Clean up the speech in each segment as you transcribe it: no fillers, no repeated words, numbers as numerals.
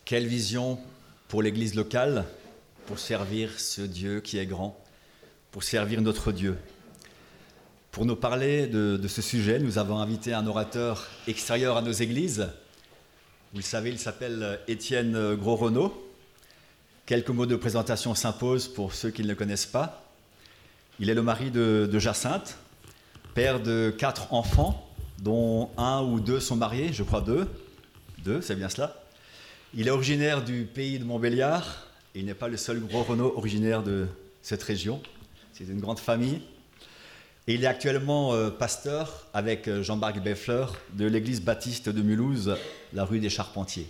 Quelle vision pour l'Église locale, pour servir ce Dieu qui est grand, pour servir notre Dieu. Pour nous parler de ce sujet, nous avons invité un orateur extérieur à nos églises. Vous le savez, il s'appelle Étienne Gros-Renaud. Quelques mots de présentation s'imposent pour ceux qui ne le connaissent pas. Il est le mari de Jacinthe, père de 4 enfants, dont 1 ou 2 sont mariés, je crois 2. 2, c'est bien cela. Il est originaire du pays de Montbéliard, et il n'est pas le seul Gros-Renaud originaire de cette région. C'est une grande famille. Et il est actuellement pasteur avec Jean-Marc Beffleur de l'église baptiste de Mulhouse, la rue des Charpentiers.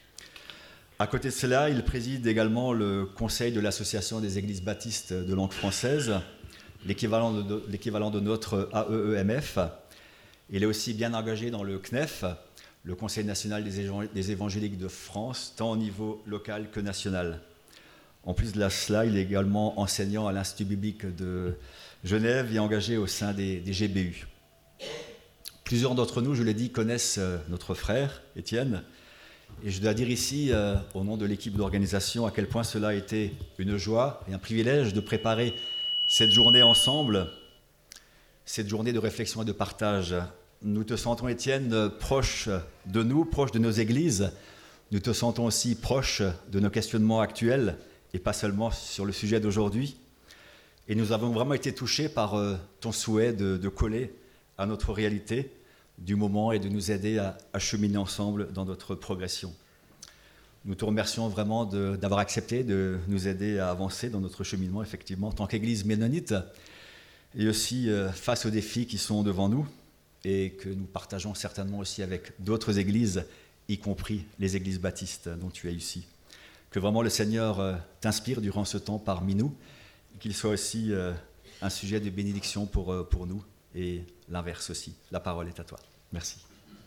À côté de cela, il préside également le conseil de l'association des églises baptistes de langue française, l'équivalent de notre AEEMF. Il est aussi bien engagé dans le CNEF, le Conseil national des évangéliques de France, tant au niveau local que national. En plus de cela, il est également enseignant à l'Institut biblique de Genève et engagé au sein des GBU. Plusieurs d'entre nous, je l'ai dit, connaissent notre frère, Étienne. Et je dois dire ici, au nom de l'équipe d'organisation, à quel point cela a été une joie et un privilège de préparer cette journée ensemble, cette journée de réflexion et de partage. Nous te sentons, Étienne, proche de nous, proche de nos églises. Nous te sentons aussi proche de nos questionnements actuels et pas seulement sur le sujet d'aujourd'hui. Et nous avons vraiment été touchés par ton souhait de coller à notre réalité du moment et de nous aider à cheminer ensemble dans notre progression. Nous te remercions vraiment d'avoir accepté de nous aider à avancer dans notre cheminement, effectivement, en tant qu'Église ménonite, et aussi face aux défis qui sont devant nous et que nous partageons certainement aussi avec d'autres églises, y compris les églises baptistes dont tu es ici. Que vraiment le Seigneur t'inspire durant ce temps parmi nous, qu'il soit aussi un sujet de bénédiction pour nous et l'inverse aussi. La parole est à toi. Merci.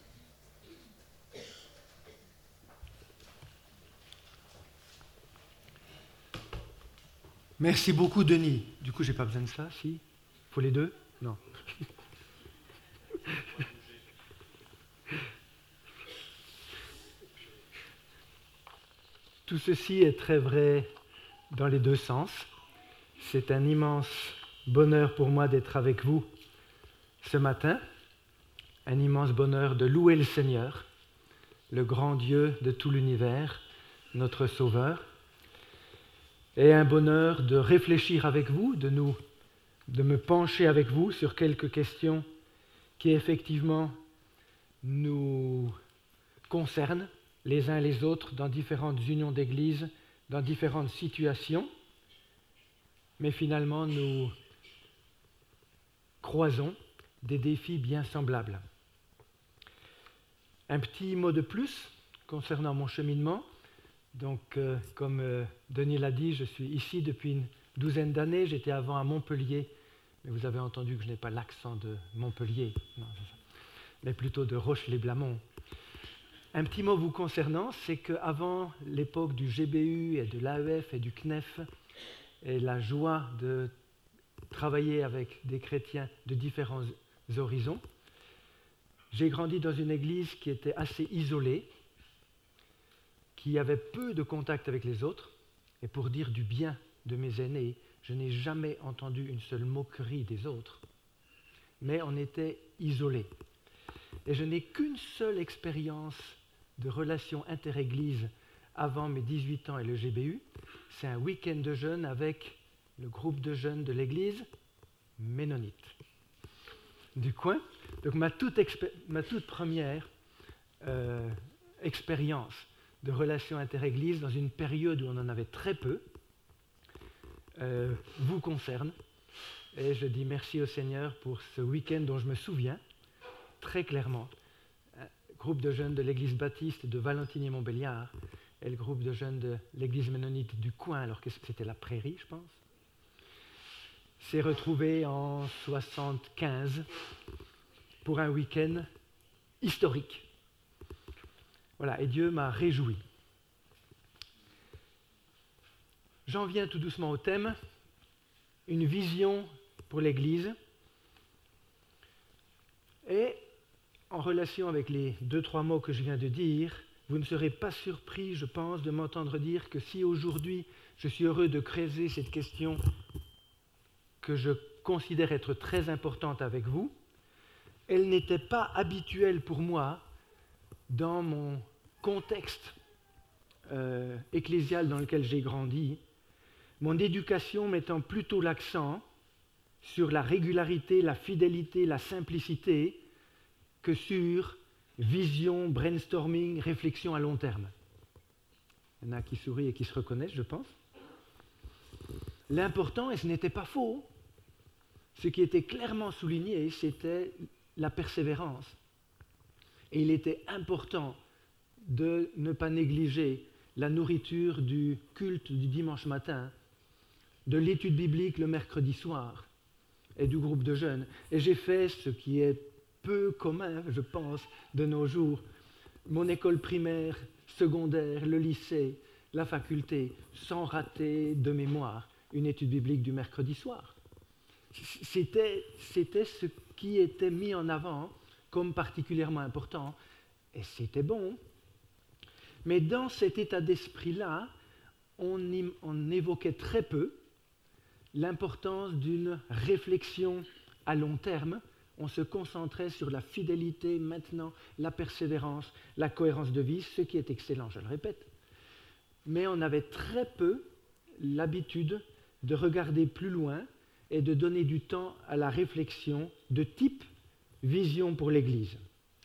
Merci beaucoup, Denis. Du coup, j'ai pas besoin de ça, si? Faut les deux? Non. Tout ceci est très vrai dans les deux sens. C'est un immense bonheur pour moi d'être avec vous ce matin, un immense bonheur de louer le Seigneur, le grand Dieu de tout l'univers, notre Sauveur, et un bonheur de réfléchir avec vous, de me pencher avec vous sur quelques questions qui effectivement nous concernent les uns les autres dans différentes unions d'église, dans différentes situations, mais finalement nous croisons des défis bien semblables. Un petit mot de plus concernant mon cheminement. Donc, comme Denis l'a dit, je suis ici depuis une douzaine d'années. J'étais avant à Montpellier, mais vous avez entendu que je n'ai pas l'accent de Montpellier, non, mais plutôt de Roche-les-Blamont. Un petit mot vous concernant, c'est qu'avant l'époque du GBU et de l'AEF et du CNEF, et la joie de travailler avec des chrétiens de différents horizons, j'ai grandi dans une église qui était assez isolée, qui avait peu de contact avec les autres, et pour dire du bien de mes aînés, je n'ai jamais entendu une seule moquerie des autres, mais on était isolés. Et je n'ai qu'une seule expérience de relation interéglise avant mes 18 ans et le GBU, c'est un week-end de jeûne avec le groupe de jeunes de l'église ménonite du coin. Donc ma toute première expérience de relation interéglise dans une période où on en avait très peu, vous concerne. Et je dis merci au Seigneur pour ce week-end dont je me souviens très clairement. Groupe de jeunes de l'église baptiste de Valentinier-Montbéliard et le groupe de jeunes de l'église ménonite du coin, alors que c'était la Prairie, je pense, s'est retrouvé en 1975 pour un week-end historique. Voilà, et Dieu m'a réjoui. J'en viens tout doucement au thème, une vision pour l'Église. Et en relation avec les 2-3 mots que je viens de dire, vous ne serez pas surpris, je pense, de m'entendre dire que si aujourd'hui je suis heureux de creuser cette question que je considère être très importante avec vous, elle n'était pas habituelle pour moi dans mon contexte ecclésial dans lequel j'ai grandi, mon éducation mettant plutôt l'accent sur la régularité, la fidélité, la simplicité, que sur vision, brainstorming, réflexion à long terme. Il y en a qui sourient et qui se reconnaissent, je pense. L'important, et ce n'était pas faux, ce qui était clairement souligné, c'était la persévérance. Et il était important de ne pas négliger la nourriture du culte du dimanche matin, de l'étude biblique le mercredi soir et du groupe de jeunes. Et j'ai fait ce qui est peu commun, je pense, de nos jours. Mon école primaire, secondaire, le lycée, la faculté, sans rater de mémoire une étude biblique du mercredi soir. C'était ce qui était mis en avant comme particulièrement important, et c'était bon. Mais dans cet état d'esprit-là, on évoquait très peu l'importance d'une réflexion à long terme. On se concentrait sur la fidélité maintenant, la persévérance, la cohérence de vie, ce qui est excellent, je le répète. Mais on avait très peu l'habitude de regarder plus loin et de donner du temps à la réflexion de type vision pour l'Église.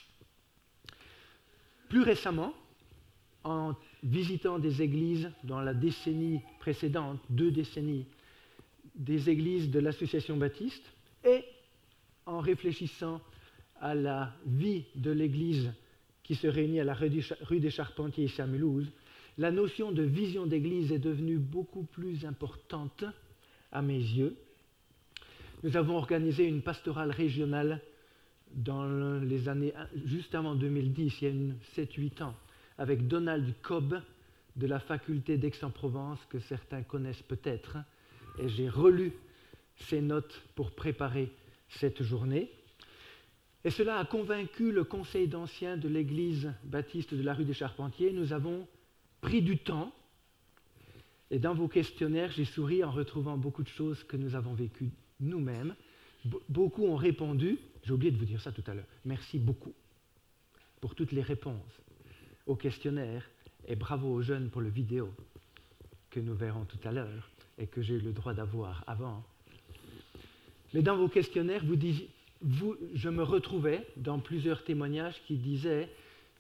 Plus récemment, en visitant des églises dans la décennie précédente, 2 décennies, des églises de l'Association baptiste, et en réfléchissant à la vie de l'église qui se réunit à la rue des Charpentiers ici à Mulhouse, la notion de vision d'église est devenue beaucoup plus importante à mes yeux. Nous avons organisé une pastorale régionale dans les années juste avant 2010, il y a 7-8 ans, avec Donald Cobb de la faculté d'Aix-en-Provence, que certains connaissent peut-être, et j'ai relu ses notes pour préparer cette journée. Et cela a convaincu le conseil d'anciens de l'église baptiste de la rue des Charpentiers. Nous avons pris du temps, et dans vos questionnaires, j'ai souri en retrouvant beaucoup de choses que nous avons vécues nous-mêmes. Beaucoup ont répondu, j'ai oublié de vous dire ça tout à l'heure, merci beaucoup pour toutes les réponses aux questionnaires, et bravo aux jeunes pour le vidéo que nous verrons tout à l'heure et que j'ai eu le droit d'avoir avant. Mais dans vos questionnaires, je me retrouvais dans plusieurs témoignages qui disaient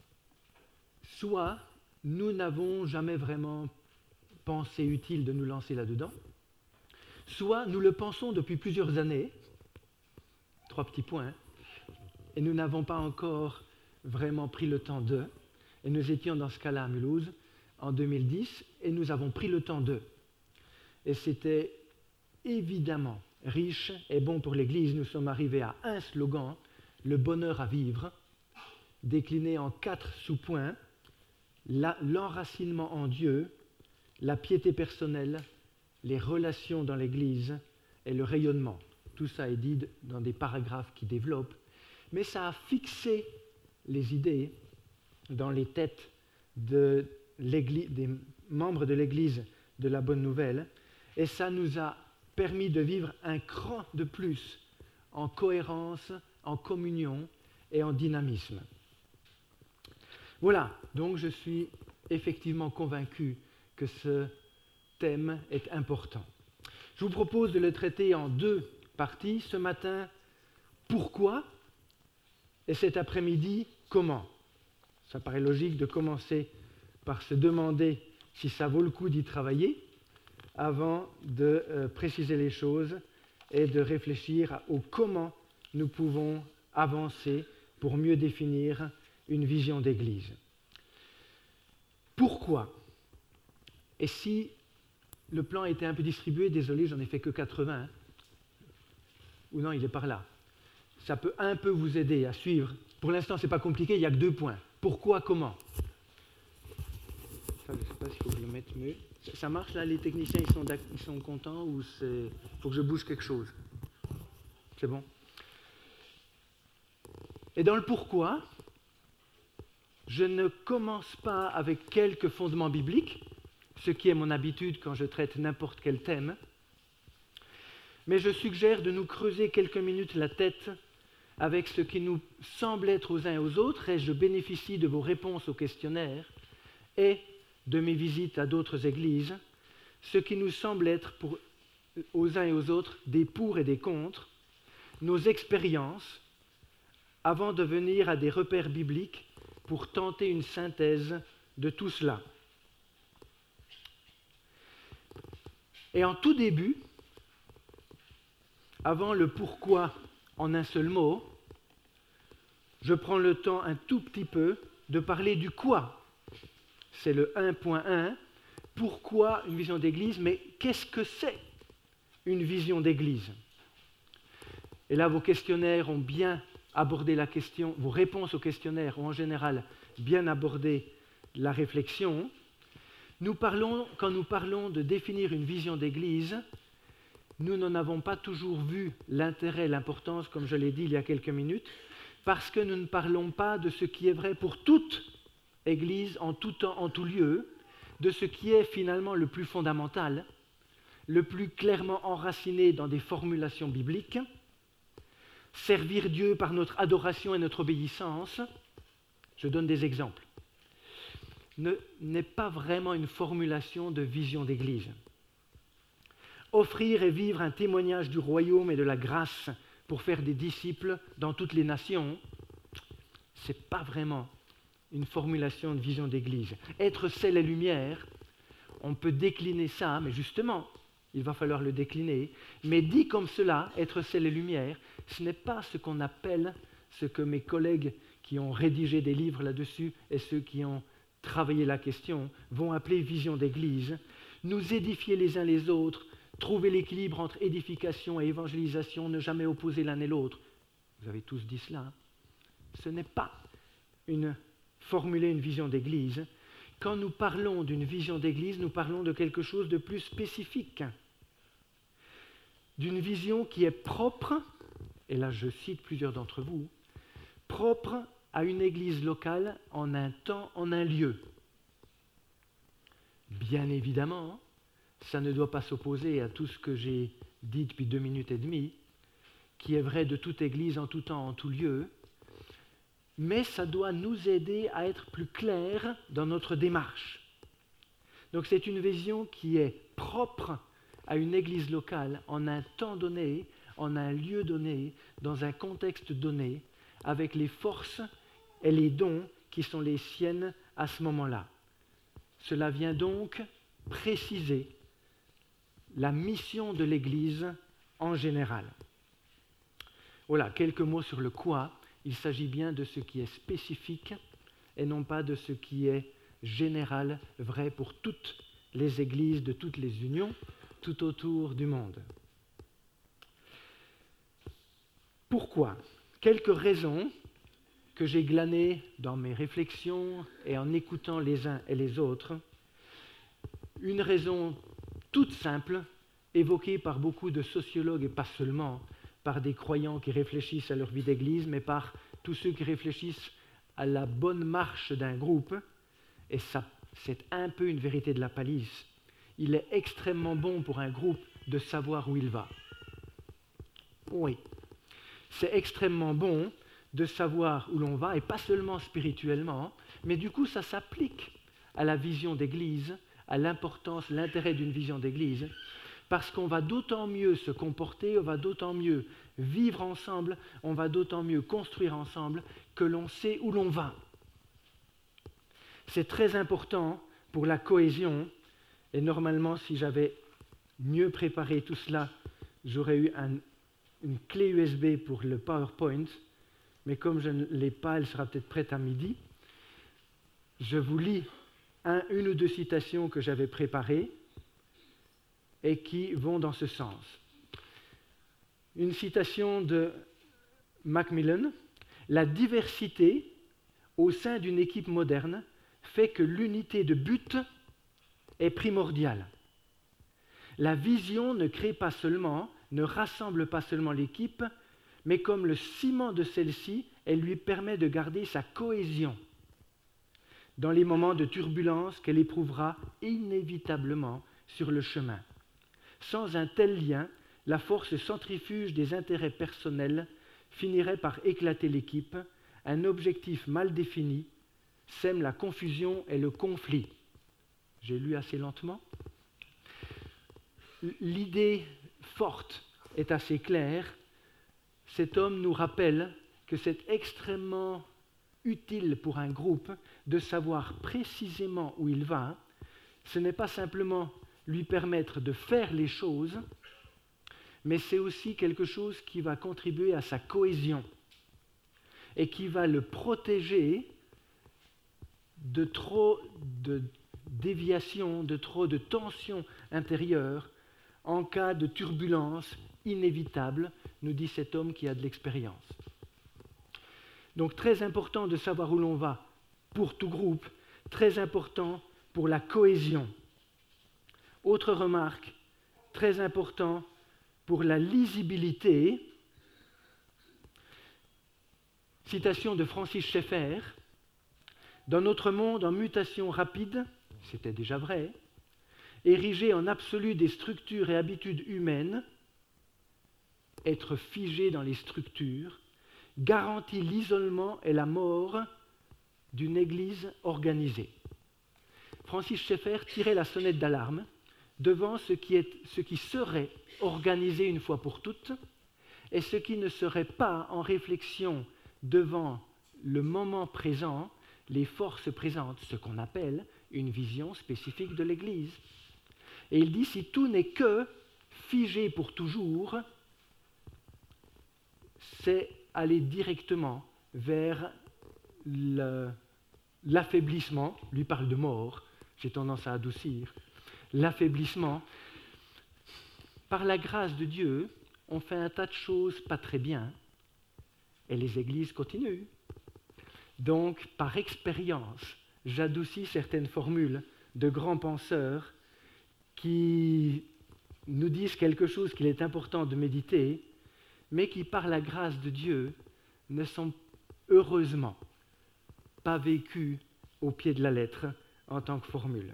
soit nous n'avons jamais vraiment pensé utile de nous lancer là-dedans, soit nous le pensons depuis plusieurs années, 3 petits points, et nous n'avons pas encore vraiment pris le temps d'eux. Et nous étions dans ce cas-là à Mulhouse en 2010, et nous avons pris le temps d'eux. Et c'était évidemment riche et bon pour l'Église. Nous sommes arrivés à un slogan, le bonheur à vivre, décliné en 4 sous-points, l'enracinement en Dieu, la piété personnelle, les relations dans l'Église et le rayonnement. Tout ça est dit dans des paragraphes qui développent, mais ça a fixé les idées dans les têtes des membres de l'Église de la Bonne Nouvelle, et ça nous a permis de vivre un cran de plus en cohérence, en communion et en dynamisme. Voilà, donc je suis effectivement convaincu que ce thème est important. Je vous propose de le traiter en 2 parties. Ce matin, pourquoi, et cet après-midi, comment. Ça paraît logique de commencer par se demander si ça vaut le coup d'y travailler avant de préciser les choses et de réfléchir au comment nous pouvons avancer pour mieux définir une vision d'Église. Pourquoi? Et si le plan était un peu distribué, désolé, j'en ai fait que 80, ou non, il est par là. Ça peut un peu vous aider à suivre. Pour l'instant, ce n'est pas compliqué, il n'y a que 2 points. Pourquoi, comment? Ça, je ne sais pas s'il faut que je le mette mieux. Ça marche là, les techniciens, ils sont contents ou il faut que je bouge quelque chose? C'est bon? Et dans le pourquoi, je ne commence pas avec quelques fondements bibliques, ce qui est mon habitude quand je traite n'importe quel thème, mais je suggère de nous creuser quelques minutes la tête avec ce qui nous semble être aux uns et aux autres, et je bénéficie de vos réponses au questionnaire et de mes visites à d'autres églises, ce qui nous semble être aux uns et aux autres des pour et des contre, nos expériences, avant de venir à des repères bibliques pour tenter une synthèse de tout cela. Et en tout début, avant le pourquoi en un seul mot, je prends le temps un tout petit peu de parler du quoi. C'est le 1.1. Pourquoi une vision d'église? Mais qu'est-ce que c'est une vision d'église? Et là, vos questionnaires ont bien abordé la question, vos réponses aux questionnaires ont en général bien abordé la réflexion. Quand nous parlons de définir une vision d'église, nous n'en avons pas toujours vu l'intérêt, l'importance, comme je l'ai dit il y a quelques minutes, parce que nous ne parlons pas de ce qui est vrai pour toute église, en tout temps, en tout lieu, de ce qui est finalement le plus fondamental, le plus clairement enraciné dans des formulations bibliques, servir Dieu par notre adoration et notre obéissance. Je donne des exemples. N'est pas vraiment une formulation de vision d'église. Offrir et vivre un témoignage du royaume et de la grâce pour faire des disciples dans toutes les nations, ce n'est pas vraiment une formulation de vision d'église. Être sel et lumière, on peut décliner ça, mais justement, il va falloir le décliner. Mais dit comme cela, être sel et lumière, ce n'est pas ce qu'on appelle, ce que mes collègues qui ont rédigé des livres là-dessus et ceux qui ont travaillé la question vont appeler vision d'église. Nous édifier les uns les autres, trouver l'équilibre entre édification et évangélisation, ne jamais opposer l'un et l'autre. Vous avez tous dit cela. Ce n'est pas formuler une vision d'église. Quand nous parlons d'une vision d'église, nous parlons de quelque chose de plus spécifique. D'une vision qui est propre, et là je cite plusieurs d'entre vous, propre à une église locale en un temps, en un lieu. Bien évidemment, ça ne doit pas s'opposer à tout ce que j'ai dit depuis 2 minutes et demie, qui est vrai de toute église en tout temps, en tout lieu, mais ça doit nous aider à être plus clairs dans notre démarche. Donc c'est une vision qui est propre à une église locale en un temps donné, en un lieu donné, dans un contexte donné, avec les forces et les dons qui sont les siennes à ce moment-là. Cela vient donc préciser la mission de l'Église en général. Voilà, quelques mots sur le quoi. Il s'agit bien de ce qui est spécifique et non pas de ce qui est général, vrai pour toutes les églises de toutes les unions, tout autour du monde. Pourquoi? Quelques raisons que j'ai glanées dans mes réflexions et en écoutant les uns et les autres. Une raison toute simple, évoquée par beaucoup de sociologues et pas seulement, par des croyants qui réfléchissent à leur vie d'église, mais par tous ceux qui réfléchissent à la bonne marche d'un groupe, et ça, c'est un peu une vérité de la palisse. Il est extrêmement bon pour un groupe de savoir où il va. Oui, c'est extrêmement bon de savoir où l'on va, et pas seulement spirituellement, mais du coup ça s'applique à la vision d'église, à l'importance, l'intérêt d'une vision d'église, parce qu'on va d'autant mieux se comporter, on va d'autant mieux vivre ensemble, on va d'autant mieux construire ensemble que l'on sait où l'on va. C'est très important pour la cohésion, et normalement si j'avais mieux préparé tout cela, j'aurais eu une clé USB pour le PowerPoint, mais comme je ne l'ai pas, elle sera peut-être prête à midi. Je vous lis une ou deux citations que j'avais préparées et qui vont dans ce sens. Une citation de Macmillan: « La diversité au sein d'une équipe moderne fait que l'unité de but est primordiale. La vision ne crée pas seulement, ne rassemble pas seulement l'équipe, mais comme le ciment de celle-ci, elle lui permet de garder sa cohésion. dans les moments de turbulence qu'elle éprouvera inévitablement sur le chemin. Sans un tel lien, la force centrifuge des intérêts personnels finirait par éclater l'équipe. Un objectif mal défini sème la confusion et le conflit. J'ai lu assez lentement. L'idée forte est assez claire. Cet homme nous rappelle que c'est extrêmement utile pour un groupe de savoir précisément où il va. Ce n'est pas simplement lui permettre de faire les choses, mais c'est aussi quelque chose qui va contribuer à sa cohésion et qui va le protéger de trop de déviations, de trop de tensions intérieures en cas de turbulence inévitable, nous dit cet homme qui a de l'expérience. Donc très important de savoir où l'on va pour tout groupe, très important pour la cohésion. Autre remarque, très important pour la lisibilité. Citation de Francis Schaeffer. Dans notre monde en mutation rapide, c'était déjà vrai, érigé en absolu des structures et habitudes humaines, être figé dans les structures garantit l'isolement et la mort d'une Église organisée. Francis Schaeffer tirait la sonnette d'alarme devant ce qui serait organisé une fois pour toutes et ce qui ne serait pas en réflexion devant le moment présent, les forces présentes, ce qu'on appelle une vision spécifique de l'Église. Et il dit, si tout n'est que figé pour toujours, c'est aller directement vers l'affaiblissement, lui parle de mort, j'ai tendance à adoucir, l'affaiblissement. Par la grâce de Dieu, on fait un tas de choses pas très bien, et les églises continuent. Donc, par expérience, j'adoucis certaines formules de grands penseurs qui nous disent quelque chose qu'il est important de méditer, mais qui, par la grâce de Dieu, ne sont heureusement pas vécus au pied de la lettre en tant que formule.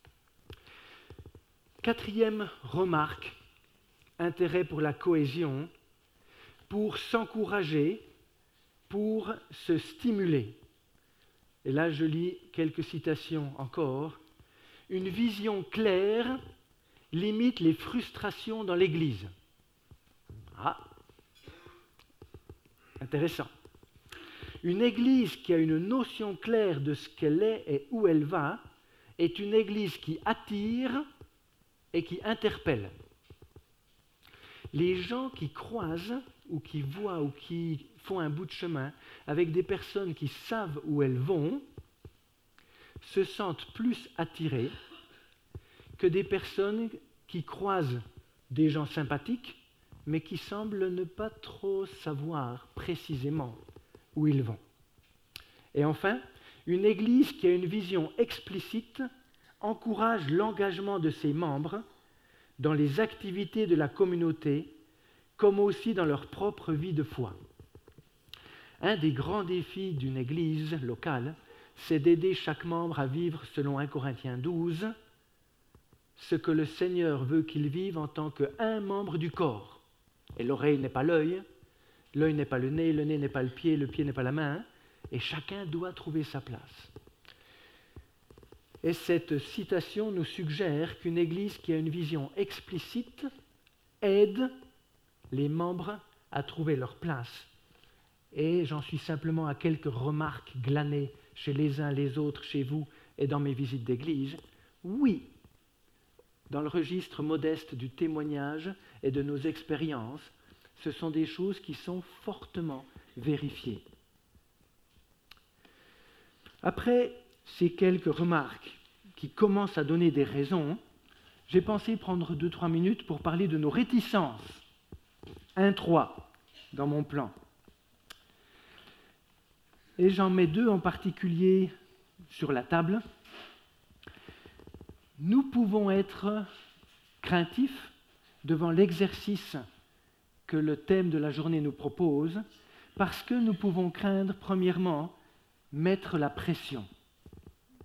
Quatrième remarque, intérêt pour la cohésion, pour s'encourager, pour se stimuler. Et là, je lis quelques citations encore. Une vision claire limite les frustrations dans l'Église. Ah, intéressant. Une Église qui a une notion claire de ce qu'elle est et où elle va est une Église qui attire et qui interpelle. Les gens qui croisent ou qui voient ou qui font un bout de chemin avec des personnes qui savent où elles vont se sentent plus attirés que des personnes qui croisent des gens sympathiques mais qui semblent ne pas trop savoir précisément où ils vont. Et enfin, une Église qui a une vision explicite encourage l'engagement de ses membres dans les activités de la communauté, comme aussi dans leur propre vie de foi. Un des grands défis d'une Église locale, c'est d'aider chaque membre à vivre, selon 1 Corinthiens 12, ce que le Seigneur veut qu'il vive en tant qu'un membre du corps. Et l'oreille n'est pas l'œil n'est pas le nez n'est pas le pied n'est pas la main, et chacun doit trouver sa place. Et cette citation nous suggère qu'une Église qui a une vision explicite aide les membres à trouver leur place. Et j'en suis simplement à quelques remarques glanées chez les uns, les autres, chez vous et dans mes visites d'église. Oui, dans le registre modeste du témoignage et de nos expériences, ce sont des choses qui sont fortement vérifiées. Après ces quelques remarques qui commencent à donner des raisons, j'ai pensé prendre 2-3 minutes pour parler de nos réticences. 1-3 dans mon plan. Et j'en mets 2 en particulier sur la table. Nous pouvons être craintifs devant l'exercice que le thème de la journée nous propose, parce que nous pouvons craindre, premièrement, mettre la pression.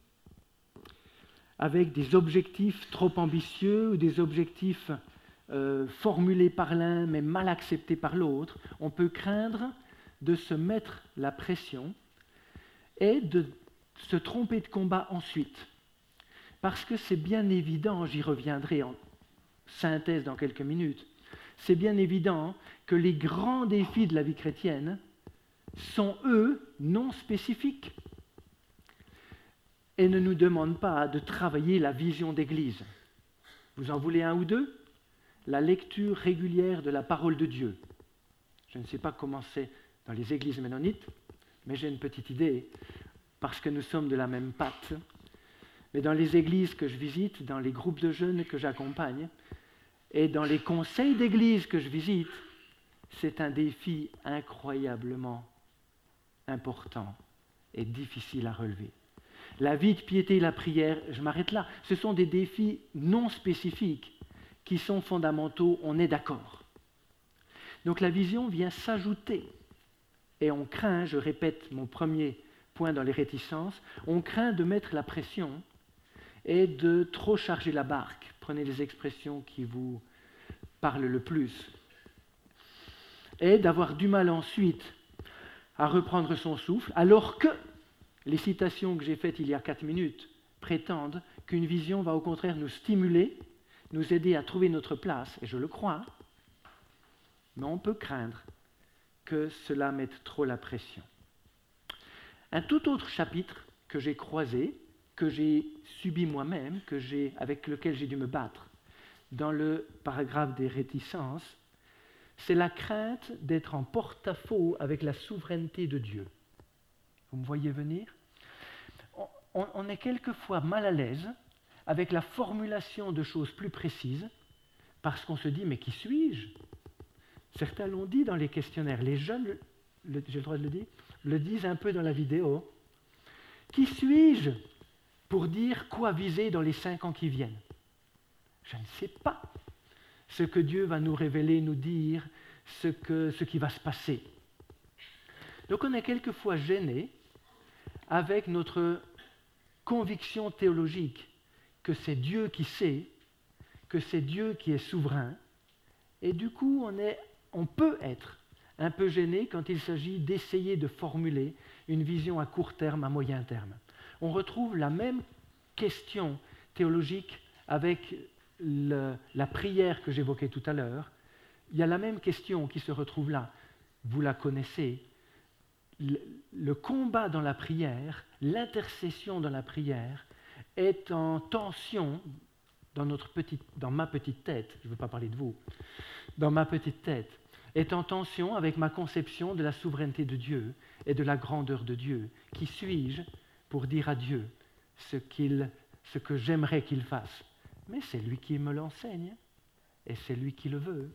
avec des objectifs trop ambitieux ou des objectifs formulés par l'un mais mal acceptés par l'autre. On peut craindre de se mettre la pression et de se tromper de combat ensuite. Parce que c'est bien évident, j'y reviendrai en synthèse dans quelques minutes, c'est bien évident que les grands défis de la vie chrétienne sont, eux, non spécifiques et ne nous demandent pas de travailler la vision d'Église. Vous en voulez un ou deux ? La lecture régulière de la parole de Dieu. Je ne sais pas comment c'est dans les églises ménonites, mais j'ai une petite idée, parce que nous sommes de la même pâte. Mais dans les églises que je visite, dans les groupes de jeunes que j'accompagne, et dans les conseils d'église que je visite, c'est un défi incroyablement important et difficile à relever. La vie de piété et la prière, je m'arrête là, ce sont des défis non spécifiques qui sont fondamentaux, on est d'accord. Donc la vision vient s'ajouter, et on craint, je répète mon premier point dans les réticences, on craint de mettre la pression et de trop charger la barque. Prenez les expressions qui vous parlent le plus. Et d'avoir du mal ensuite à reprendre son souffle, alors que les citations que j'ai faites il y a 4 minutes prétendent qu'une vision va au contraire nous stimuler, nous aider à trouver notre place, et je le crois, mais on peut craindre que cela mette trop la pression. Un tout autre chapitre que j'ai croisé, que j'ai subi moi-même, avec lequel j'ai dû me battre, dans le paragraphe des réticences, c'est la crainte d'être en porte-à-faux avec la souveraineté de Dieu. Vous me voyez venir ? On est quelquefois mal à l'aise avec la formulation de choses plus précises, parce qu'on se dit, mais qui suis-je ? Certains l'ont dit dans les questionnaires, les jeunes, j'ai le droit de le dire, le disent un peu dans la vidéo. Qui suis-je pour dire quoi viser dans les 5 ans qui viennent ? Je ne sais pas ce que Dieu va nous révéler, nous dire, ce qui va se passer. Donc on est quelquefois gêné avec notre conviction théologique que c'est Dieu qui sait, que c'est Dieu qui est souverain, et du coup on peut être un peu gêné quand il s'agit d'essayer de formuler une vision à court terme, à moyen terme. On retrouve la même question théologique avec la prière que j'évoquais tout à l'heure. Il y a la même question qui se retrouve là. Vous la connaissez. Le combat dans la prière, l'intercession dans la prière est en tension dans ma petite tête, je ne veux pas parler de vous, dans ma petite tête, est en tension avec ma conception de la souveraineté de Dieu et de la grandeur de Dieu. Qui suis-je pour dire à Dieu ce que j'aimerais qu'il fasse ? Mais c'est lui qui me l'enseigne et c'est lui qui le veut.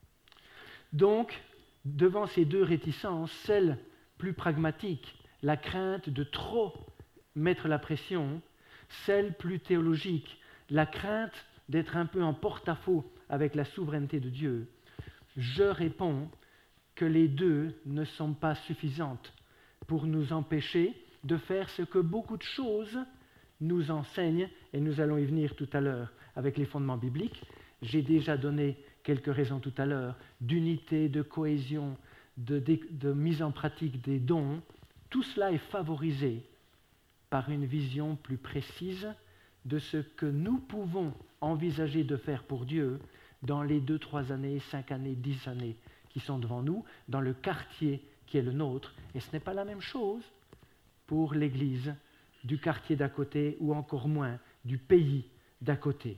Donc, devant ces deux réticences, celle plus pragmatique, la crainte de trop mettre la pression, celle plus théologique, la crainte d'être un peu en porte-à-faux avec la souveraineté de Dieu, je réponds que les deux ne sont pas suffisantes pour nous empêcher de faire ce que beaucoup de choses nous enseignent, et nous allons y venir tout à l'heure avec les fondements bibliques. J'ai déjà donné quelques raisons tout à l'heure, d'unité, de cohésion, de mise en pratique des dons. Tout cela est favorisé par une vision plus précise de ce que nous pouvons envisager de faire pour Dieu dans les 2, 3 années, 5 années, 10 années qui sont devant nous, dans le quartier qui est le nôtre. Et ce n'est pas la même chose pour l'Église du quartier d'à côté, ou encore moins du pays d'à côté.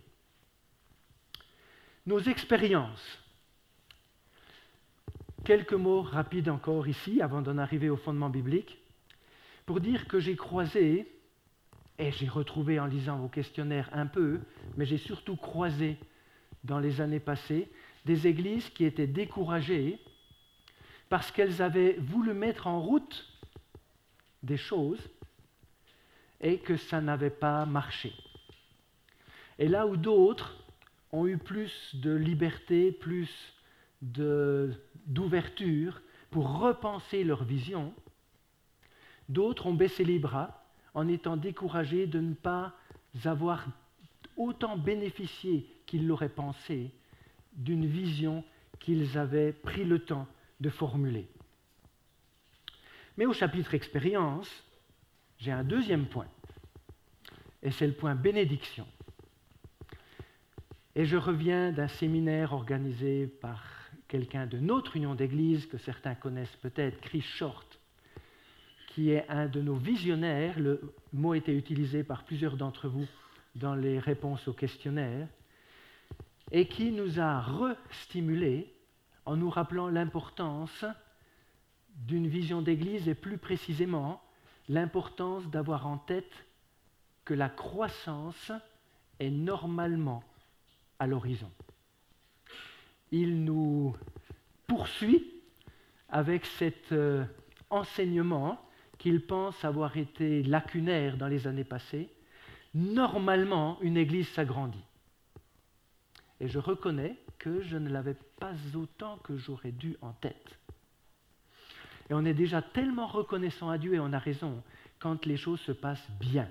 Nos expériences. Quelques mots rapides encore ici, avant d'en arriver au fondement biblique, pour dire que j'ai croisé, et j'ai retrouvé en lisant vos questionnaires un peu, mais j'ai surtout croisé dans les années passées, des églises qui étaient découragées parce qu'elles avaient voulu mettre en route des choses et que ça n'avait pas marché. Et là où d'autres ont eu plus de liberté, plus d'ouverture pour repenser leur vision, d'autres ont baissé les bras en étant découragés de ne pas avoir autant bénéficié qu'ils l'auraient pensé d'une vision qu'ils avaient pris le temps de formuler. Mais au chapitre expérience, j'ai un deuxième point, et c'est le point bénédiction. Et je reviens d'un séminaire organisé par quelqu'un de notre union d'église, que certains connaissent peut-être, Chris Short, qui est un de nos visionnaires. Le mot a été utilisé par plusieurs d'entre vous dans les réponses au questionnaire, et qui nous a restimulés en nous rappelant l'importance d'une vision d'église et plus précisément l'importance d'avoir en tête que la croissance est normalement à l'horizon. Il nous poursuit avec cet enseignement qu'il pense avoir été lacunaire dans les années passées. Normalement, une église s'agrandit. Et je reconnais que je ne l'avais pas autant que j'aurais dû en tête. Et on est déjà tellement reconnaissant à Dieu, et on a raison, quand les choses se passent bien,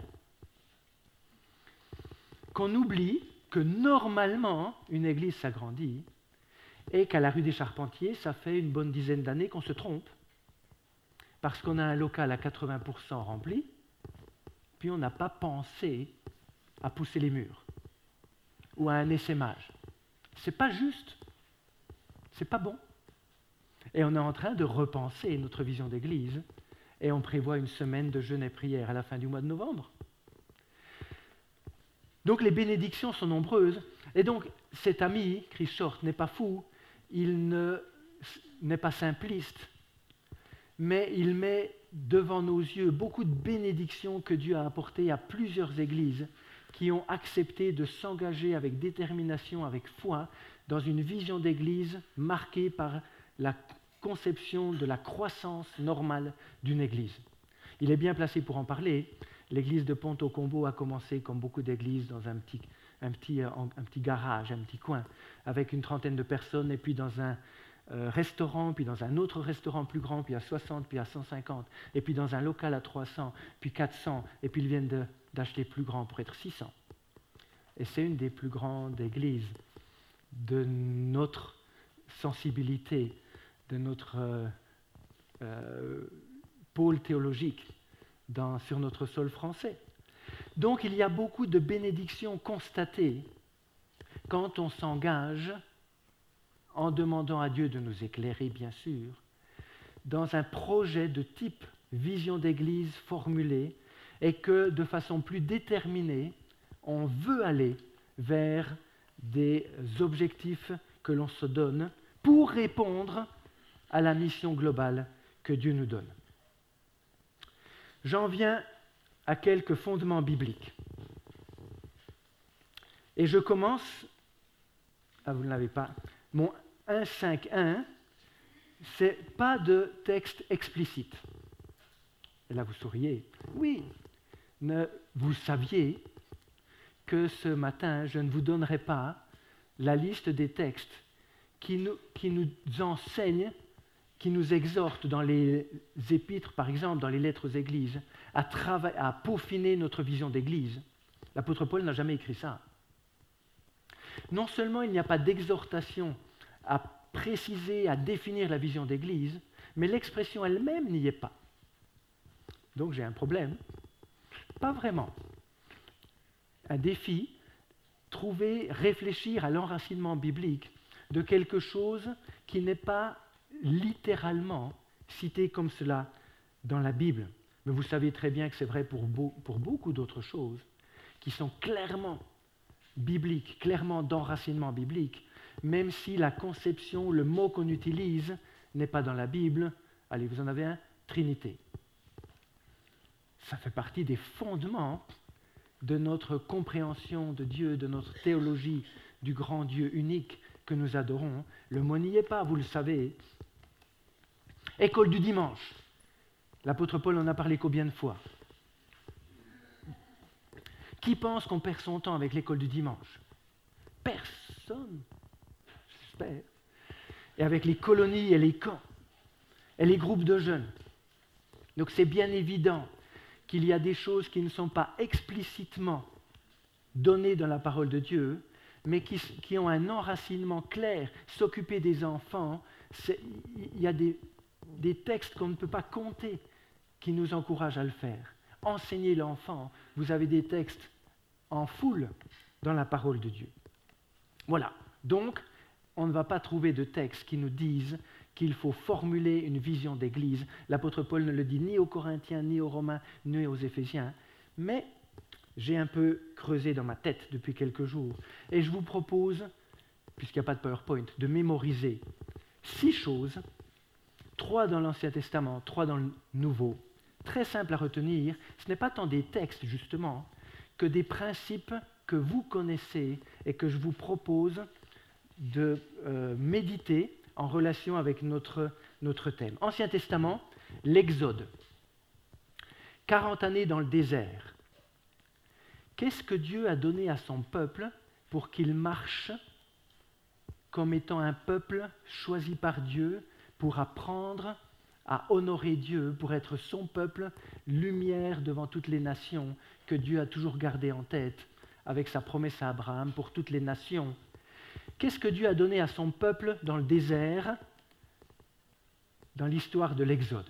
qu'on oublie que normalement, une église s'agrandit, et qu'à la rue des Charpentiers, ça fait une bonne dizaine d'années qu'on se trompe, parce qu'on a un local à 80% rempli, puis on n'a pas pensé à pousser les murs, ou à un essaimage. C'est pas juste, c'est pas bon. Et on est en train de repenser notre vision d'église, et on prévoit une semaine de jeûne et prière à la fin du mois de novembre. Donc les bénédictions sont nombreuses, et donc cet ami, Chris Short, n'est pas fou, il n'est pas simpliste, mais il met devant nos yeux beaucoup de bénédictions que Dieu a apportées à plusieurs églises qui ont accepté de s'engager avec détermination, avec foi, dans une vision d'église marquée par la conception de la croissance normale d'une église. Il est bien placé pour en parler. L'église de Pont-au-Combo a commencé, comme beaucoup d'églises, dans un petit garage, un petit coin, avec une trentaine de personnes, et puis dans un restaurant, puis dans un autre restaurant plus grand, puis à 60, puis à 150, et puis dans un local à 300, puis 400, et puis ils viennent d'acheter plus grand pour être 600. Et c'est une des plus grandes églises de notre sensibilité, de notre pôle théologique sur notre sol français. Donc il y a beaucoup de bénédictions constatées quand on s'engage, en demandant à Dieu de nous éclairer, bien sûr, dans un projet de type vision d'église formulée, et que de façon plus déterminée, on veut aller vers des objectifs que l'on se donne pour répondre à la mission globale que Dieu nous donne. J'en viens à quelques fondements bibliques. Et je commence, vous ne l'avez pas, mon 1.5.1, c'est pas de texte explicite. Et là vous souriez. Oui, vous saviez que ce matin, je ne vous donnerai pas la liste des textes qui nous enseignent, qui nous exhortent dans les épîtres, par exemple, dans les lettres aux églises, à peaufiner notre vision d'église. L'apôtre Paul n'a jamais écrit ça. Non seulement il n'y a pas d'exhortation à préciser, à définir la vision d'église, mais l'expression elle-même n'y est pas. Donc j'ai un problème. Pas vraiment. Un défi, réfléchir à l'enracinement biblique de quelque chose qui n'est pas littéralement cité comme cela dans la Bible. Mais vous savez très bien que c'est vrai pour beaucoup d'autres choses qui sont clairement bibliques, clairement d'enracinement biblique, même si la conception, le mot qu'on utilise n'est pas dans la Bible. Allez, vous en avez un, Trinité. Ça fait partie des fondements de notre compréhension de Dieu, de notre théologie du grand Dieu unique que nous adorons. Le mot n'y est pas, vous le savez. École du dimanche. L'apôtre Paul en a parlé combien de fois? Qui pense qu'on perd son temps avec l'école du dimanche? Personne, j'espère. Et avec les colonies et les camps, et les groupes de jeunes. Donc c'est bien évident qu'il y a des choses qui ne sont pas explicitement données dans la parole de Dieu, mais qui ont un enracinement clair. S'occuper des enfants, il y a des textes qu'on ne peut pas compter qui nous encouragent à le faire. Enseigner l'enfant, vous avez des textes en foule dans la parole de Dieu. Voilà, donc on ne va pas trouver de textes qui nous disent qu'il faut formuler une vision d'Église. L'apôtre Paul ne le dit ni aux Corinthiens, ni aux Romains, ni aux Éphésiens, mais j'ai un peu creusé dans ma tête depuis quelques jours. Et je vous propose, puisqu'il n'y a pas de PowerPoint, de mémoriser 6 choses, 3 dans l'Ancien Testament, 3 dans le Nouveau. Très simple à retenir, ce n'est pas tant des textes justement, que des principes que vous connaissez et que je vous propose de méditer en relation avec notre thème. Ancien Testament, l'Exode. 40 années dans le désert. Qu'est-ce que Dieu a donné à son peuple pour qu'il marche comme étant un peuple choisi par Dieu pour apprendre à honorer Dieu, pour être son peuple, lumière devant toutes les nations que Dieu a toujours gardé en tête avec sa promesse à Abraham pour toutes les nations. Qu'est-ce que Dieu a donné à son peuple dans le désert, dans l'histoire de l'Exode?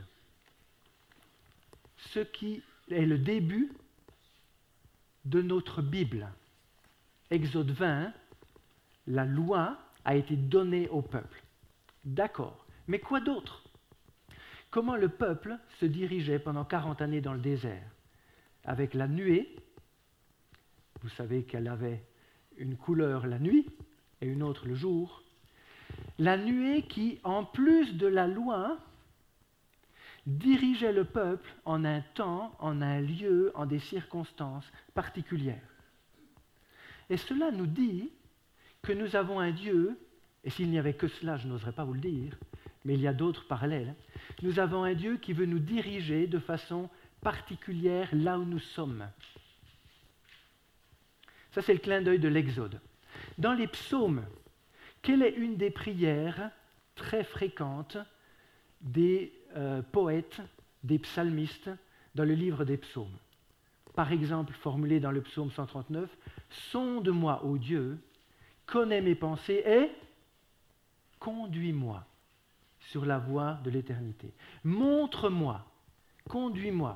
Ce qui est le début de notre Bible. Exode 20, la loi a été donnée au peuple. D'accord, mais quoi d'autre? Comment le peuple se dirigeait pendant 40 années dans le désert? Avec la nuée, vous savez qu'elle avait une couleur la nuit et une autre le jour. La nuée qui, en plus de la loi, dirigeait le peuple en un temps, en un lieu, en des circonstances particulières. Et cela nous dit que nous avons un Dieu, et s'il n'y avait que cela, je n'oserais pas vous le dire, mais il y a d'autres parallèles, nous avons un Dieu qui veut nous diriger de façon particulière là où nous sommes. Ça, c'est le clin d'œil de l'Exode. Dans les psaumes, quelle est une des prières très fréquentes des poètes, des psalmistes dans le livre des psaumes? Par exemple, formulée dans le psaume 139, « Sonde-moi, ô Dieu, connais mes pensées et conduis-moi sur la voie de l'éternité. Montre-moi, conduis-moi. »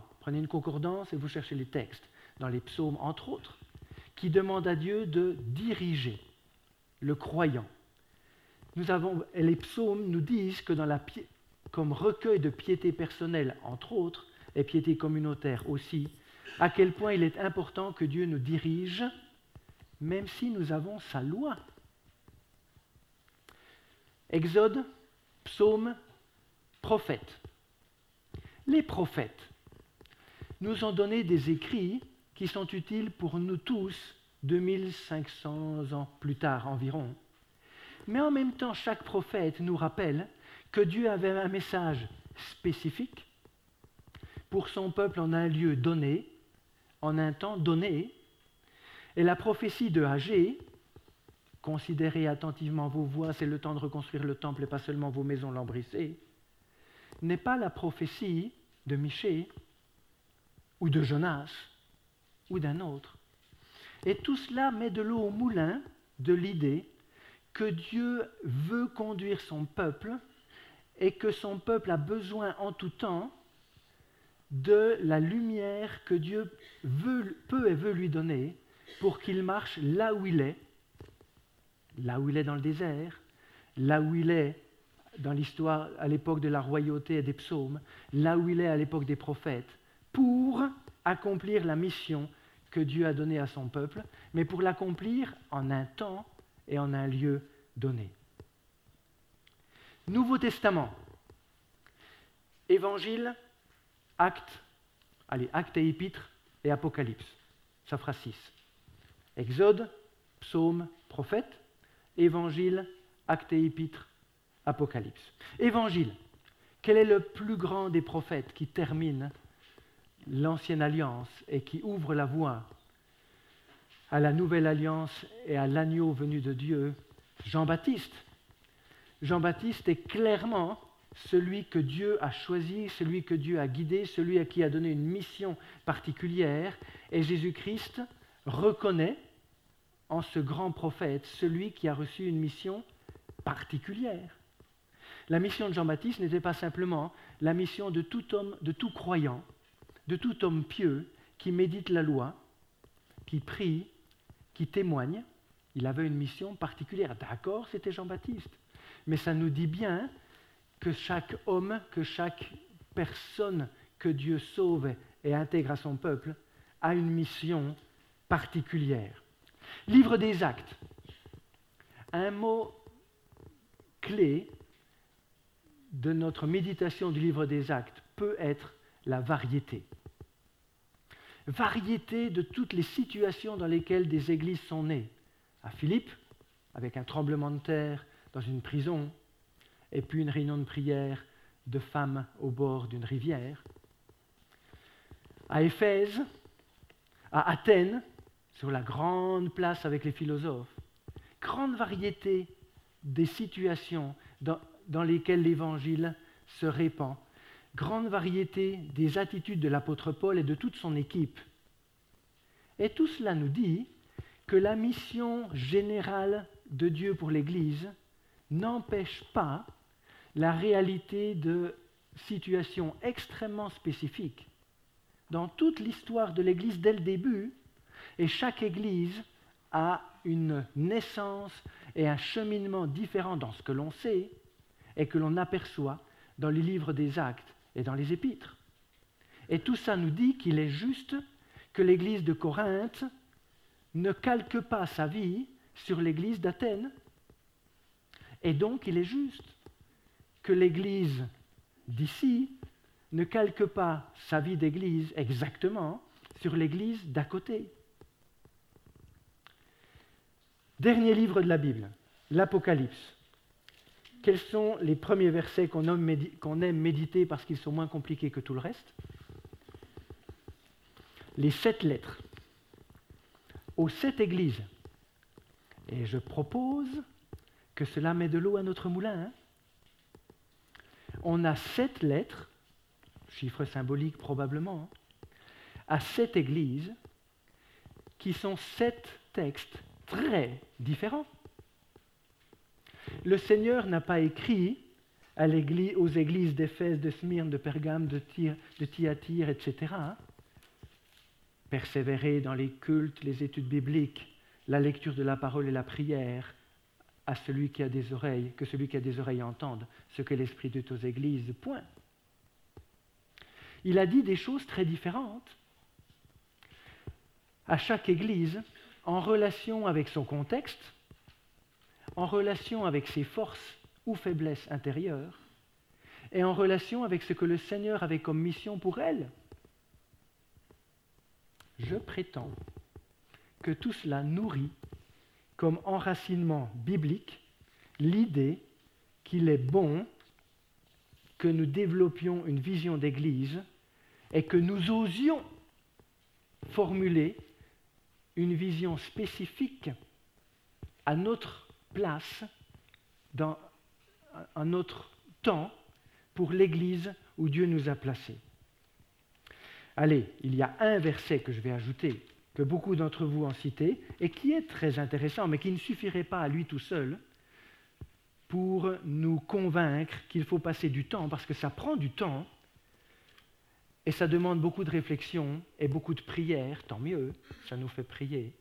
Prenez une concordance et vous cherchez les textes dans les psaumes, entre autres, qui demandent à Dieu de diriger le croyant. Les psaumes nous disent que comme recueil de piété personnelle, entre autres, et piété communautaire aussi, à quel point il est important que Dieu nous dirige, même si nous avons sa loi. Exode, psaume, prophète. Les prophètes nous ont donné des écrits qui sont utiles pour nous tous 2500 ans plus tard environ. Mais en même temps, chaque prophète nous rappelle que Dieu avait un message spécifique pour son peuple en un lieu donné, en un temps donné. Et la prophétie de Agée, considérez attentivement vos voies, c'est le temps de reconstruire le temple et pas seulement vos maisons lambrissées, n'est pas la prophétie de Michée ou de Jonas ou d'un autre. Et tout cela met de l'eau au moulin de l'idée que Dieu veut conduire son peuple et que son peuple a besoin en tout temps de la lumière que Dieu peut et veut lui donner pour qu'il marche là où il est dans le désert, là où il est dans l'histoire à l'époque de la royauté et des psaumes, là où il est à l'époque des prophètes, pour accomplir la mission que Dieu a donnée à son peuple, mais pour l'accomplir en un temps et en un lieu donné. Nouveau Testament, Évangile, Actes et Épîtres et Apocalypse. Ça fera 6. Exode, Psaume, Prophète, Évangile, Actes et Épîtres, Apocalypse. Évangile, quel est le plus grand des prophètes qui termine l'Ancienne Alliance et qui ouvre la voie à la Nouvelle Alliance et à l'agneau venu de Dieu? Jean-Baptiste. Jean-Baptiste est clairement celui que Dieu a choisi, celui que Dieu a guidé, celui à qui a donné une mission particulière. Et Jésus-Christ reconnaît en ce grand prophète, celui qui a reçu une mission particulière. La mission de Jean-Baptiste n'était pas simplement la mission de tout homme, de tout croyant, de tout homme pieux qui médite la loi, qui prie, qui témoigne. Il avait une mission particulière. D'accord, c'était Jean-Baptiste. Mais ça nous dit bien que chaque homme, que chaque personne que Dieu sauve et intègre à son peuple a une mission particulière. Livre des Actes. Un mot clé de notre méditation du livre des Actes peut être la variété. Variété de toutes les situations dans lesquelles des églises sont nées. À Philippe, avec un tremblement de terre dans une prison, et puis une réunion de prière de femmes au bord d'une rivière. À Éphèse, à Athènes, sur la grande place avec les philosophes. Grande variété des situations dans lesquelles l'Évangile se répand. Grande variété des attitudes de l'apôtre Paul et de toute son équipe. Et tout cela nous dit que la mission générale de Dieu pour l'Église n'empêche pas la réalité de situations extrêmement spécifiques. Dans toute l'histoire de l'Église dès le début, et chaque Église a une naissance et un cheminement différent dans ce que l'on sait et que l'on aperçoit dans les livres des Actes et dans les Épîtres. Et tout ça nous dit qu'il est juste que l'Église de Corinthe ne calque pas sa vie sur l'Église d'Athènes. Et donc il est juste que l'Église d'ici ne calque pas sa vie d'Église exactement sur l'Église d'à côté. Dernier livre de la Bible, l'Apocalypse. Quels sont les premiers versets qu'on aime méditer parce qu'ils sont moins compliqués que tout le reste? Les 7 lettres aux 7 églises. Et je propose que cela met de l'eau à notre moulin. Hein? On a 7 lettres, chiffre symbolique probablement, à 7 églises qui sont 7 textes très différents. Le Seigneur n'a pas écrit aux églises d'Éphèse, de Smyrne, de Pergame, de Thyatire, etc. Persévérer dans les cultes, les études bibliques, la lecture de la parole et la prière, à celui qui a des oreilles, que celui qui a des oreilles entende ce que l'Esprit dit aux églises, point. Il a dit des choses très différentes à chaque église en relation avec son contexte, en relation avec ses forces ou faiblesses intérieures, et en relation avec ce que le Seigneur avait comme mission pour elle. Je prétends que tout cela nourrit comme enracinement biblique l'idée qu'il est bon que nous développions une vision d'Église et que nous osions formuler une vision spécifique à notre place, dans un notre temps, pour l'Église où Dieu nous a placés. Allez, il y a un verset que je vais ajouter, que beaucoup d'entre vous ont cité, et qui est très intéressant, mais qui ne suffirait pas à lui tout seul pour nous convaincre qu'il faut passer du temps, parce que ça prend du temps, et ça demande beaucoup de réflexion et beaucoup de prière, tant mieux, ça nous fait prier.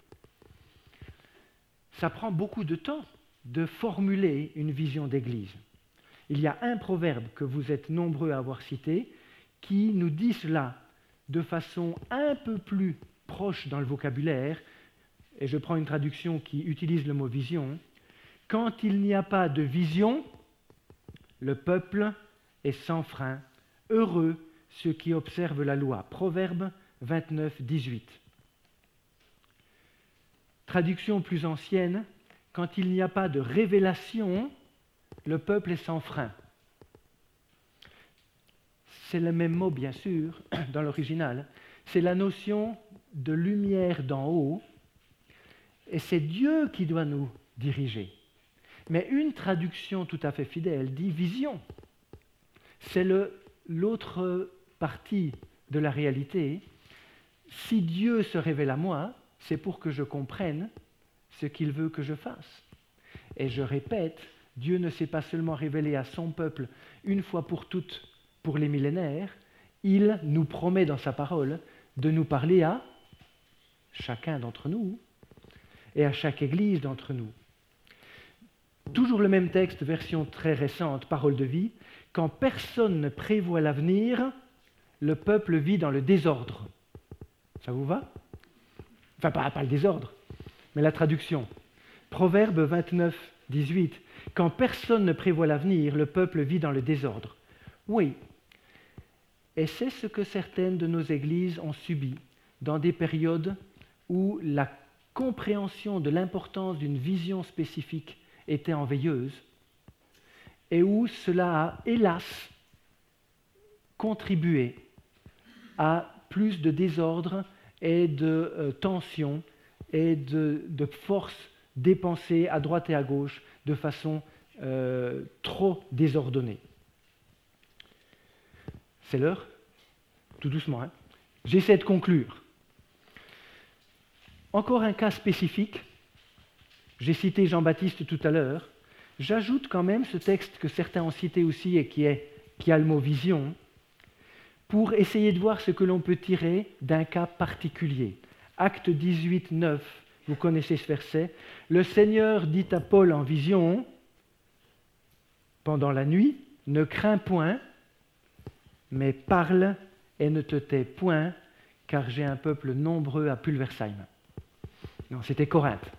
Ça prend beaucoup de temps de formuler une vision d'Église. Il y a un proverbe que vous êtes nombreux à avoir cité qui nous dit cela de façon un peu plus proche dans le vocabulaire, et je prends une traduction qui utilise le mot vision. Quand il n'y a pas de vision, le peuple est sans frein. Heureux ceux qui observent la loi. Proverbe 29, 18. Traduction plus ancienne, quand il n'y a pas de révélation, le peuple est sans frein. C'est le même mot, bien sûr, dans l'original. C'est la notion de lumière d'en haut, et c'est Dieu qui doit nous diriger. Mais une traduction tout à fait fidèle dit vision. C'est l'autre partie de la réalité. Si Dieu se révèle à moi, c'est pour que je comprenne ce qu'il veut que je fasse. Et je répète, Dieu ne s'est pas seulement révélé à son peuple une fois pour toutes pour les millénaires, il nous promet dans sa parole de nous parler à chacun d'entre nous et à chaque église d'entre nous. Toujours le même texte, version très récente, Parole de vie. Quand personne ne prévoit l'avenir, le peuple vit dans le désordre. Ça vous va? Enfin, pas le désordre, mais la traduction. Proverbe 29, 18. Quand personne ne prévoit l'avenir, le peuple vit dans le désordre. Oui. Et c'est ce que certaines de nos églises ont subi dans des périodes où la compréhension de l'importance d'une vision spécifique était en veilleuse et où cela a, hélas, contribué à plus de désordre et de tension et de force dépensée à droite et à gauche de façon trop désordonnée. C'est l'heure? Tout doucement, hein? J'essaie de conclure. Encore un cas spécifique. J'ai cité Jean-Baptiste tout à l'heure. J'ajoute quand même ce texte que certains ont cité aussi et qui a le mot vision, pour essayer de voir ce que l'on peut tirer d'un cas particulier. Acte 18, 9, vous connaissez ce verset. Le Seigneur dit à Paul en vision, pendant la nuit, ne crains point, mais parle et ne te tais point, car j'ai un peuple nombreux à Pulversheim. Non, c'était Corinthe.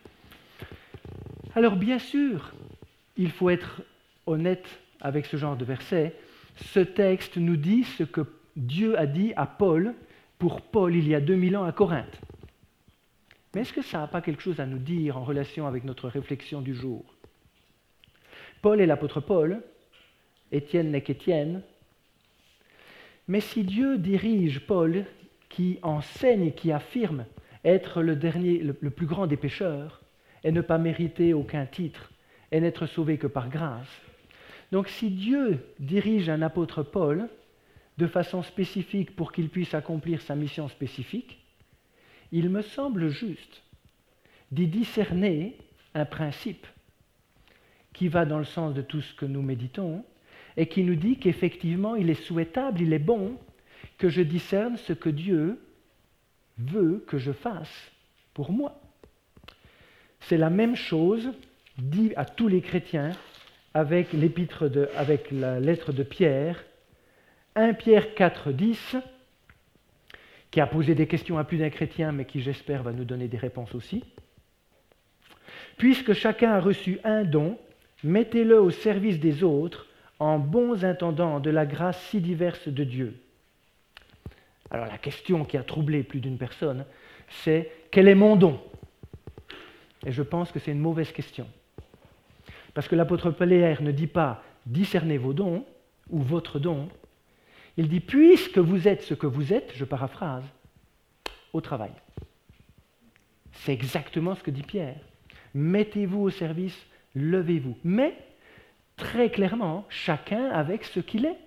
Alors bien sûr, il faut être honnête avec ce genre de verset. Ce texte nous dit ce que Dieu a dit à Paul, pour Paul il y a 2000 ans à Corinthe. Mais est-ce que ça n'a pas quelque chose à nous dire en relation avec notre réflexion du jour? Paul est l'apôtre Paul, Étienne n'est qu'Étienne. Mais si Dieu dirige Paul, qui enseigne et qui affirme être le plus grand des pécheurs, et ne pas mériter aucun titre, et n'être sauvé que par grâce. Donc si Dieu dirige un apôtre Paul de façon spécifique pour qu'il puisse accomplir sa mission spécifique, il me semble juste d'y discerner un principe qui va dans le sens de tout ce que nous méditons et qui nous dit qu'effectivement il est souhaitable, il est bon que je discerne ce que Dieu veut que je fasse pour moi. C'est la même chose dit à tous les chrétiens avec la lettre de Pierre, 1 Pierre 4, 10, qui a posé des questions à plus d'un chrétien, mais qui, j'espère, va nous donner des réponses aussi. Puisque chacun a reçu un don, mettez-le au service des autres en bons intendants de la grâce si diverse de Dieu. Alors la question qui a troublé plus d'une personne, c'est « Quel est mon don ?» Et je pense que c'est une mauvaise question. Parce que l'apôtre Pierre ne dit pas « discernez vos dons » ou « votre don ». Il dit « puisque vous êtes ce que vous êtes », je paraphrase, au travail. C'est exactement ce que dit Pierre. Mettez-vous au service, levez-vous. Mais, très clairement, chacun avec ce qu'il est.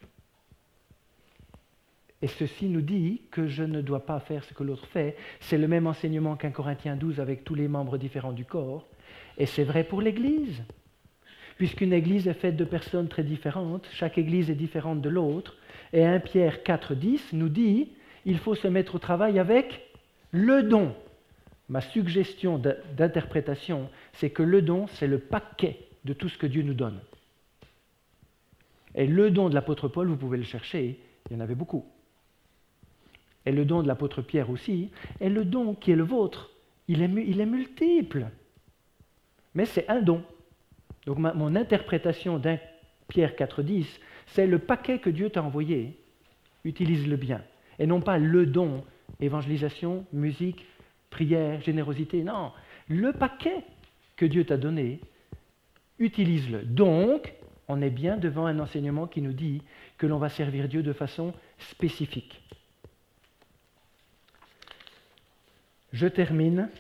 Et ceci nous dit que je ne dois pas faire ce que l'autre fait. C'est le même enseignement qu'un Corinthiens 12 avec tous les membres différents du corps. Et c'est vrai pour l'Église. Puisqu'une Église est faite de personnes très différentes, chaque Église est différente de l'autre. Et 1 Pierre 4, 10 nous dit il faut se mettre au travail avec le don. Ma suggestion d'interprétation, c'est que le don, c'est le paquet de tout ce que Dieu nous donne. Et le don de l'apôtre Paul, vous pouvez le chercher, il y en avait beaucoup. Et le don de l'apôtre Pierre aussi, et le don qui est le vôtre, il est multiple. Mais c'est un don. Donc mon interprétation d'un Pierre 4,10, c'est le paquet que Dieu t'a envoyé, utilise-le bien. Et non pas le don, évangélisation, musique, prière, générosité, non. Le paquet que Dieu t'a donné, utilise-le. Donc, on est bien devant un enseignement qui nous dit que l'on va servir Dieu de façon spécifique. Je termine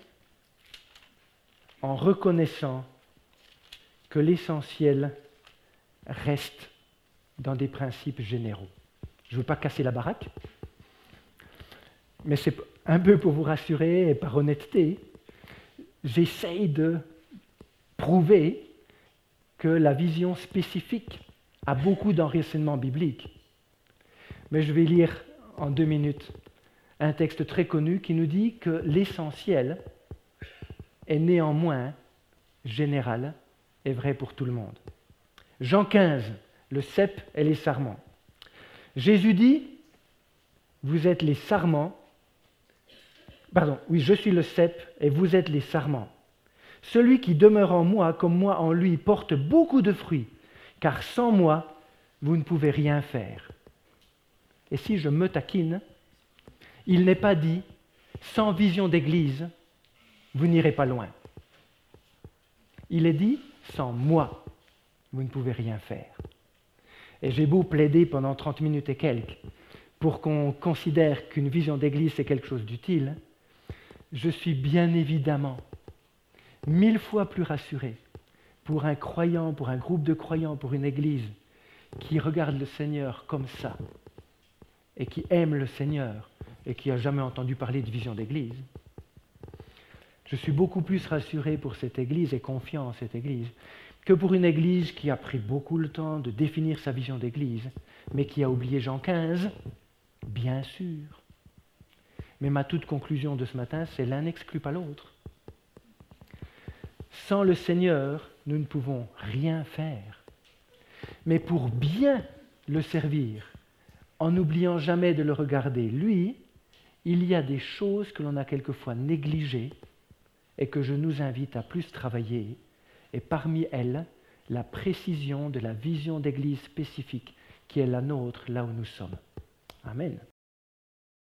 en reconnaissant que l'essentiel reste dans des principes généraux. Je ne veux pas casser la baraque, mais c'est un peu pour vous rassurer et par honnêteté. j'essaye de prouver que la vision spécifique a beaucoup d'enracinement biblique. Mais je vais lire en 2 minutes un texte très connu qui nous dit que l'essentiel est néanmoins général et vrai pour tout le monde. Jean 15, le cep et les sarments. Jésus dit, vous êtes les sarments, je suis le cep et vous êtes les sarments. Celui qui demeure en moi comme moi en lui porte beaucoup de fruits, car sans moi, vous ne pouvez rien faire. Et si je me taquine, il n'est pas dit, sans vision d'église, vous n'irez pas loin. Il est dit, sans moi, vous ne pouvez rien faire. Et j'ai beau plaider pendant 30 minutes et quelques pour qu'on considère qu'une vision d'église c'est quelque chose d'utile, je suis bien évidemment 1000 fois plus rassuré pour un croyant, pour un groupe de croyants, pour une église qui regarde le Seigneur comme ça et qui aime le Seigneur et qui n'a jamais entendu parler de vision d'église. Je suis beaucoup plus rassuré pour cette église et confiant en cette église que pour une église qui a pris beaucoup le temps de définir sa vision d'église, mais qui a oublié Jean 15, bien sûr. Mais ma toute conclusion de ce matin, c'est l'un n'exclut pas l'autre. Sans le Seigneur, nous ne pouvons rien faire. Mais pour bien le servir, en n'oubliant jamais de le regarder, lui, il y a des choses que l'on a quelquefois négligées et que je nous invite à plus travailler, et parmi elles, la précision de la vision d'église spécifique qui est la nôtre là où nous sommes. Amen.